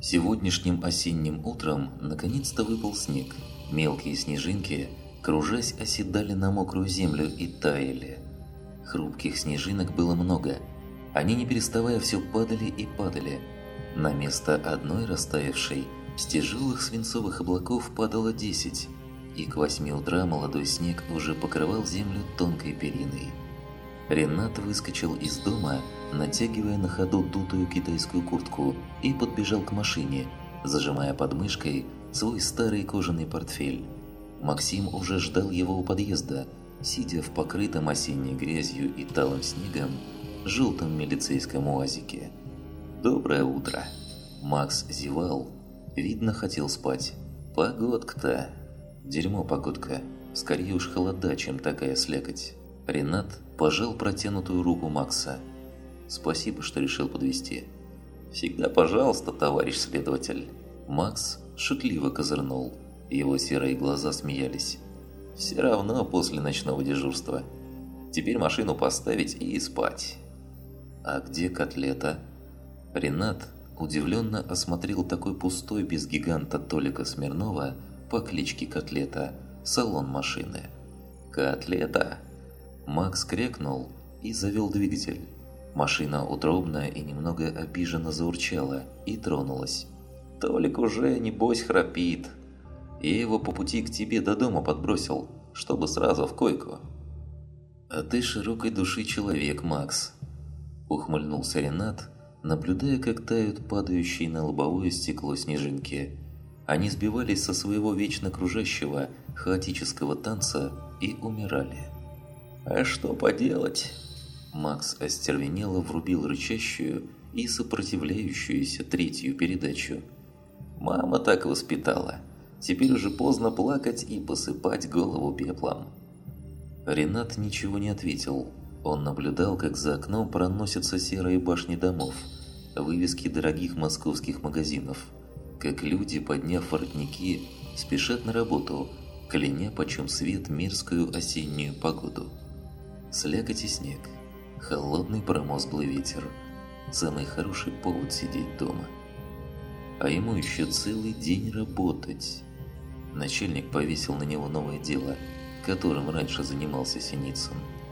Сегодняшним осенним утром наконец-то выпал снег. Мелкие снежинки, кружась, оседали на мокрую землю и таяли. Хрупких снежинок было много. Они, не переставая, все падали и падали. На место одной растаявшей с тяжелых свинцовых облаков падало 10, и к 8 утра молодой снег уже покрывал землю тонкой периной. Ренат выскочил из дома, натягивая на ходу дутую китайскую куртку, и подбежал к машине, зажимая под мышкой свой старый кожаный портфель. Максим уже ждал его у подъезда, сидя в покрытом осенней грязью и талым снегом желтом милицейском уазике. «Доброе утро!» Макс зевал, видно, хотел спать. «Погодка-то!» «Дерьмо погодка, скорее уж холода, чем такая слякоть». Ренат пожал протянутую руку Макса. «Спасибо, что решил подвезти». «Всегда пожалуйста, товарищ следователь». Макс шутливо козырнул. Его серые глаза смеялись. «Все равно после ночного дежурства. Теперь машину поставить и спать». «А где котлета?» Ренат удивленно осмотрел такой пустой без гиганта Толика Смирнова по кличке Котлета салон машины. «Котлета?» Макс крякнул и завел двигатель. Машина утробно и немного обиженно заурчала и тронулась. «Толик уже, небось, храпит. Я его по пути к тебе до дома подбросил, чтобы сразу в койку». «А ты широкой души человек, Макс», – ухмыльнулся Ренат, наблюдая, как тают падающие на лобовое стекло снежинки. Они сбивались со своего вечно кружащего, хаотического танца и умирали. «А что поделать?» Макс остервенело врубил рычащую и сопротивляющуюся третью передачу. «Мама так воспитала. Теперь уже поздно плакать и посыпать голову пеплом». Ренат ничего не ответил. Он наблюдал, как за окном проносятся серые башни домов, вывески дорогих московских магазинов, как люди, подняв воротники, спешат на работу, кляня почем свет мерзкую осеннюю погоду. Слякоть и снег, холодный промозглый ветер, самый хороший повод сидеть дома. А ему еще целый день работать. Начальник повесил на него новое дело, которым раньше занимался Синицын.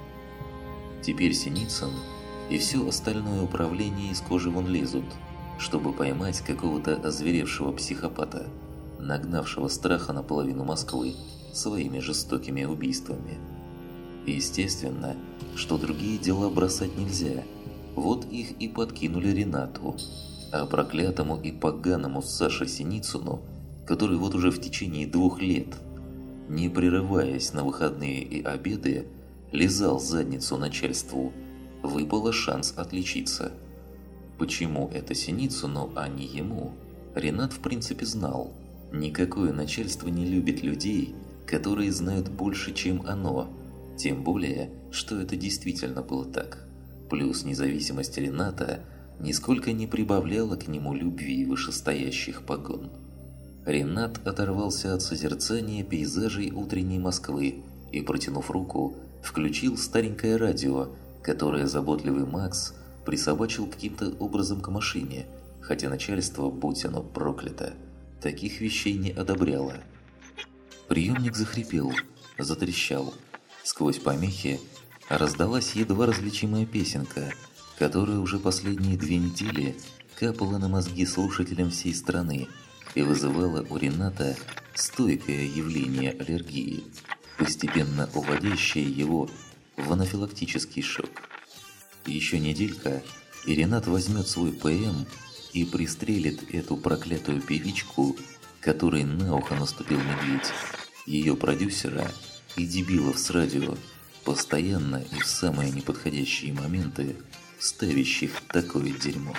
Теперь Синицын и все остальное управление из кожи вон лезут, чтобы поймать какого-то озверевшего психопата, нагнавшего страха на половину Москвы своими жестокими убийствами. Естественно, что другие дела бросать нельзя, вот их и подкинули Ренату, а проклятому и поганому Саше Синицыну, который вот уже в течение 2 лет, не прерываясь на выходные и обеды, лизал задницу начальству, выпало шанс отличиться. Почему это Синицыну, а не ему, Ренат в принципе знал. Никакое начальство не любит людей, которые знают больше, чем оно, тем более, что это действительно было так. Плюс независимость Рената нисколько не прибавляла к нему любви вышестоящих погон. Ренат оторвался от созерцания пейзажей утренней Москвы и, протянув руку, включил старенькое радио, которое заботливый Макс присобачил каким-то образом к машине, хотя начальство, будь оно проклято, таких вещей не одобряло. Приемник захрипел, затрещал. Сквозь помехи раздалась едва различимая песенка, которая уже последние 2 недели капала на мозги слушателям всей страны и вызывала у Рената стойкое явление аллергии, постепенно уводящее его в анафилактический шок. Еще неделька, и Ренат возьмет свой ПМ и пристрелит эту проклятую певичку, которой на ухо наступил медведь, ее продюсера и дебилов с радио, постоянно и в самые неподходящие моменты ставящих такое дерьмо.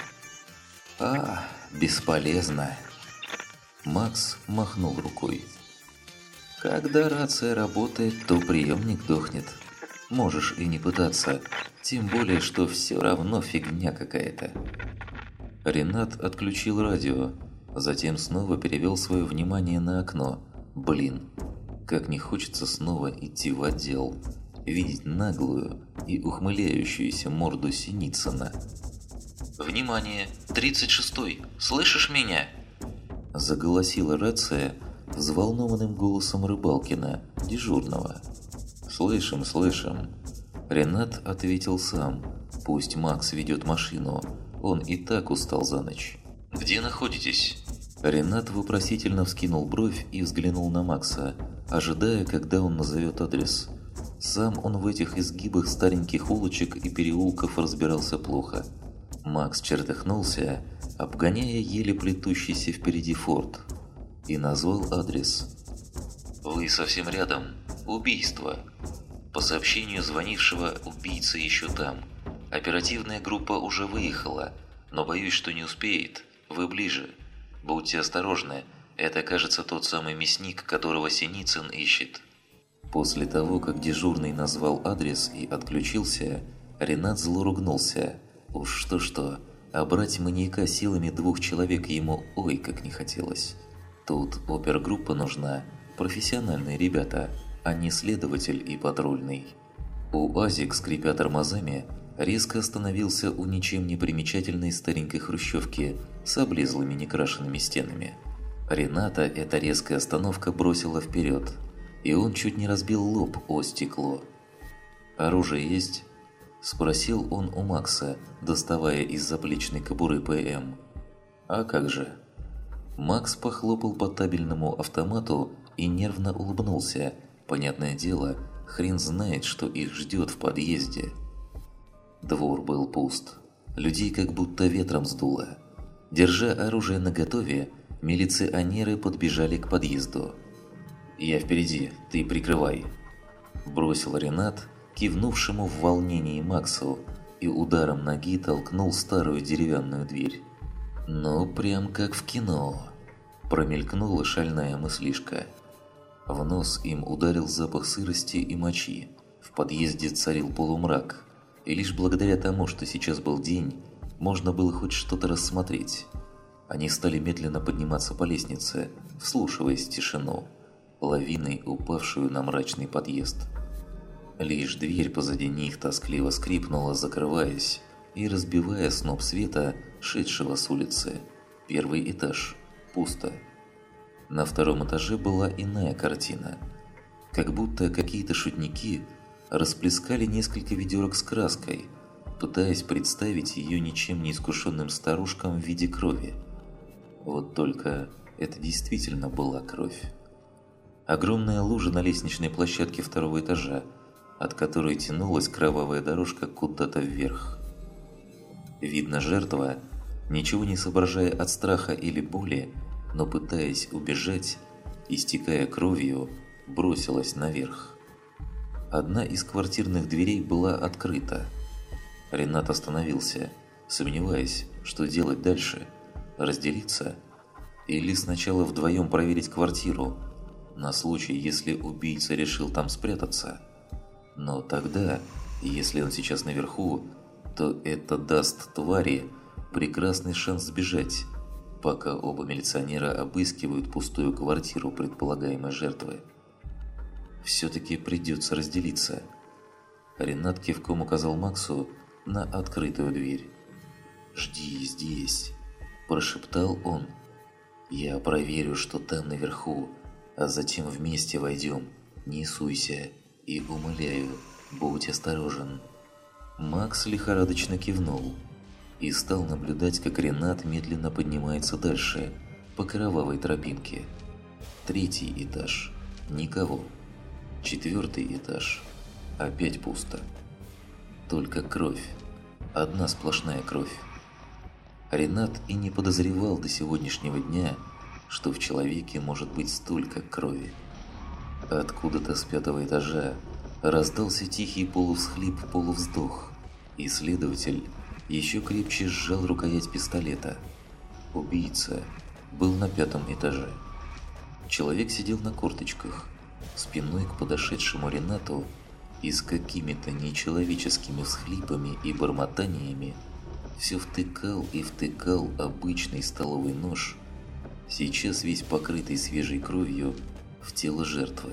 Бесполезно. Макс махнул рукой. Когда рация работает, то приемник дохнет. Можешь и не пытаться, тем более, что все равно фигня какая-то. Ренат отключил радио, затем снова перевел свое внимание на окно. Блин, как не хочется снова идти в отдел, видеть наглую и ухмыляющуюся морду Синицына. «Внимание! 36-й! Слышишь меня?» Заголосила рация взволнованным голосом Рыбалкина, дежурного. «Слышим, слышим». Ренат ответил сам. Пусть Макс ведет машину, он и так устал за ночь. «Где находитесь?» Ренат вопросительно вскинул бровь и взглянул на Макса, ожидая, когда он назовет адрес. Сам он в этих изгибах стареньких улочек и переулков разбирался плохо. Макс чертыхнулся, обгоняя еле плетущийся впереди форт, и назвал адрес. «Вы совсем рядом. Убийство. По сообщению звонившего, убийца еще там. Оперативная группа уже выехала, но боюсь, что не успеет. Вы ближе. Будьте осторожны. Это, кажется, тот самый мясник, которого Синицын ищет». После того, как дежурный назвал адрес и отключился, Ренат зло ругнулся. Уж что-что, а брать маньяка силами 2 человек ему ой как не хотелось. Тут опергруппа нужна, профессиональные ребята, а не следователь и патрульный. УАЗик, скрипя тормозами, резко остановился у ничем не примечательной старенькой хрущевки с облезлыми некрашенными стенами. Рената эта резкая остановка бросила вперед, и он чуть не разбил лоб о стекло. «Оружие есть?» – спросил он у Макса, доставая из заплечной кобуры ПМ. «А как же?» Макс похлопал по табельному автомату и нервно улыбнулся. Понятное дело, хрен знает, что их ждет в подъезде. Двор был пуст. Людей как будто ветром сдуло. Держа оружие наготове, милиционеры подбежали к подъезду. «Я впереди, ты прикрывай», – бросил Ренат, кивнувшему в волнении Максу, и ударом ноги толкнул старую деревянную дверь. «Ну, прям как в кино», – промелькнула шальная мыслишка. В нос им ударил запах сырости и мочи. В подъезде царил полумрак, и лишь благодаря тому, что сейчас был день, можно было хоть что-то рассмотреть. Они стали медленно подниматься по лестнице, вслушиваясь в тишину, лавиной упавшую на мрачный подъезд. Лишь дверь позади них тоскливо скрипнула, закрываясь и разбивая сноп света, шедшего с улицы. Первый этаж. Пусто. На втором этаже была иная картина. Как будто какие-то шутники расплескали несколько ведерок с краской, пытаясь представить ее ничем не искушенным старушкам в виде крови. Вот только это действительно была кровь. Огромная лужа на лестничной площадке второго этажа, от которой тянулась кровавая дорожка куда-то вверх. Видно, жертва, ничего не соображая от страха или боли, но пытаясь убежать, истекая кровью, бросилась наверх. Одна из квартирных дверей была открыта. Ренат остановился, сомневаясь, что делать дальше, разделиться или сначала вдвоем проверить квартиру, на случай, если убийца решил там спрятаться. Но тогда, если он сейчас наверху, то это даст твари прекрасный шанс сбежать, пока оба милиционера обыскивают пустую квартиру предполагаемой жертвы. Все-таки придется разделиться. Ренат кивком указал Максу на открытую дверь. «Жди здесь», – прошептал он. «Я проверю, что там наверху, а затем вместе войдем. Не суйся и, умоляю, будь осторожен». Макс лихорадочно кивнул и стал наблюдать, как Ренат медленно поднимается дальше, по кровавой тропинке. Третий этаж. Никого. Четвертый этаж. Опять пусто. Только кровь. Одна сплошная кровь. Ренат и не подозревал до сегодняшнего дня, что в человеке может быть столько крови. Откуда-то с 5-го этажа раздался тихий полувсхлип, полувздох, и следователь еще крепче сжал рукоять пистолета. Убийца был на 5-м этаже. Человек сидел на корточках, спиной к подошедшему Ренату, и с какими-то нечеловеческими всхлипами и бормотаниями все втыкал и втыкал обычный столовый нож, сейчас весь покрытый свежей кровью, в тело жертвы.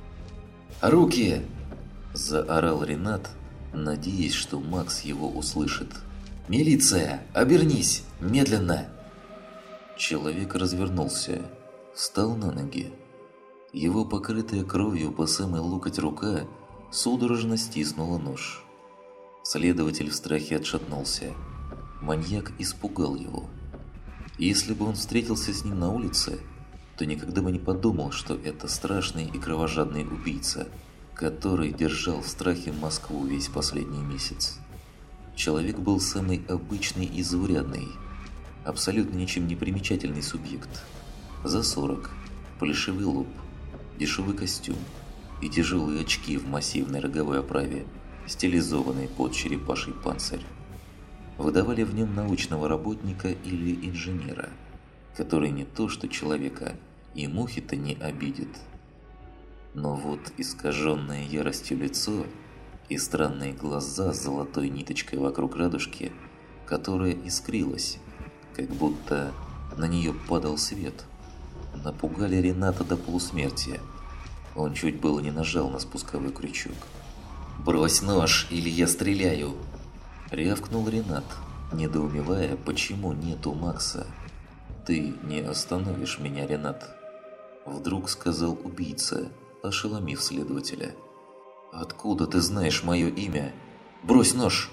«Руки!» – заорал Ренат, надеясь, что Макс его услышит. «Милиция! Обернись! Медленно!» Человек развернулся, встал на ноги. Его покрытая кровью по самый локоть рука судорожно стиснула нож. Следователь в страхе отшатнулся. Маньяк испугал его. Если бы он встретился с ним на улице, то никогда бы не подумал, что это страшный и кровожадный убийца, который держал в страхе Москву весь последний месяц. Человек был самый обычный и заурядный, абсолютно ничем не примечательный субъект. За 40, плешивый лоб, дешевый костюм и тяжелые очки в массивной роговой оправе, стилизованные под черепаший панцирь, выдавали в нем научного работника или инженера, который не то что человека и мухи-то не обидит. Но вот искаженное яростью лицо и странные глаза с золотой ниточкой вокруг радужки, которая искрилась, как будто на нее падал свет, напугали Рената до полусмерти. Он чуть было не нажал на спусковой крючок. «Брось нож, или я стреляю!» Рявкнул Ренат, недоумевая, почему нету Макса. «Ты не остановишь меня, Ренат!» Вдруг сказал убийца, ошеломив следователя. «Откуда ты знаешь мое имя? Брось нож!»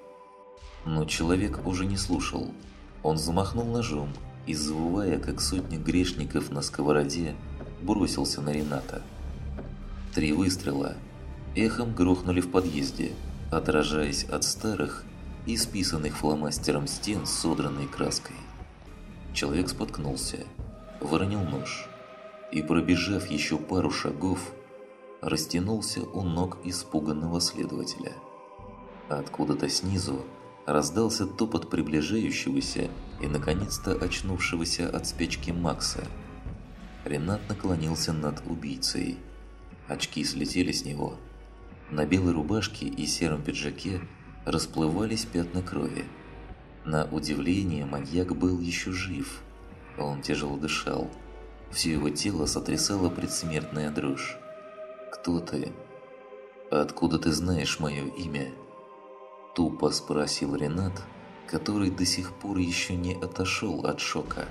Но человек уже не слушал. Он замахнул ножом и, завывая, как сотни грешников на сковороде, бросился на Рената. 3 выстрела эхом грохнули в подъезде, отражаясь от старых, исписанных фломастером стен с содранной краской. Человек споткнулся, выронил нож и, пробежав еще пару шагов, растянулся у ног испуганного следователя. Откуда-то снизу раздался топот приближающегося и, наконец-то, очнувшегося от спячки Макса. Ренат наклонился над убийцей. Очки слетели с него. На белой рубашке и сером пиджаке расплывались пятна крови. На удивление, маньяк был еще жив. Он тяжело дышал. Все его тело сотрясало предсмертная дрожь. «Кто ты? Откуда ты знаешь мое имя?» Тупо спросил Ренат, который до сих пор еще не отошел от шока.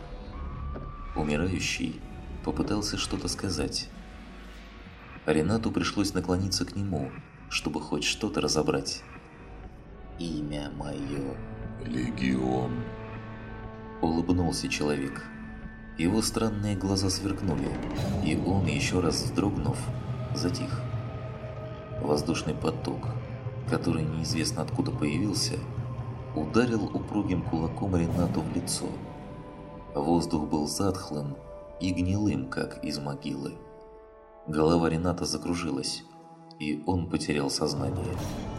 Умирающий попытался что-то сказать. Ренату пришлось наклониться к нему, чтобы хоть что-то разобрать. «Имя мое Легион», — улыбнулся человек. Его странные глаза сверкнули, и он, еще раз вздрогнув, затих. Воздушный поток, который неизвестно откуда появился, ударил упругим кулаком Ренату в лицо. Воздух был затхлым и гнилым, как из могилы. Голова Рената закружилась, и он потерял сознание.